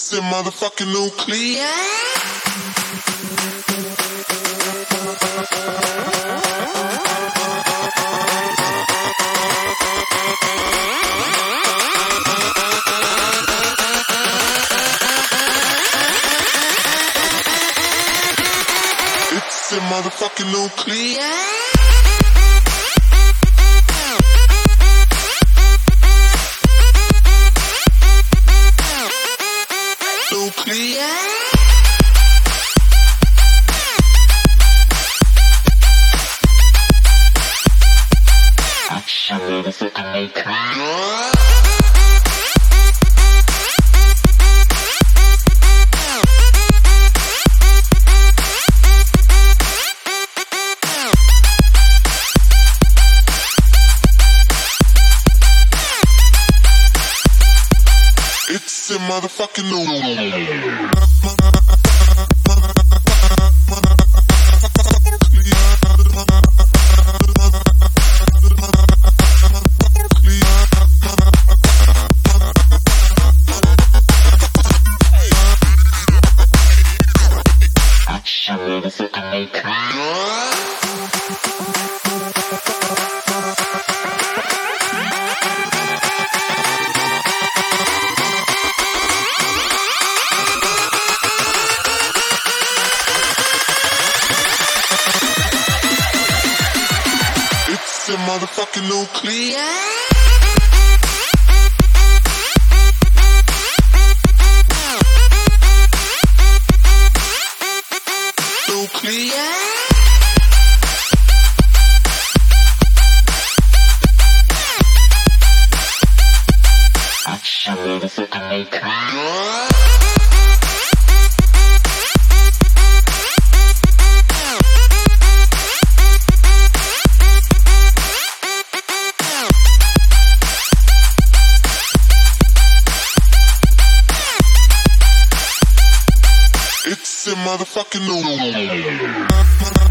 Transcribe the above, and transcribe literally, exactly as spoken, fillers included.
It's a motherfucking nuclear. It's a motherfucking nuclear. Nuclear. Actually, the fucking nuclear. It's a motherfucking nuclear. Actually, the fucking nuclear. It's a motherfucking nuclear. Nuclear. Actually, the fucking nuclear. It's a motherfucking nuclear.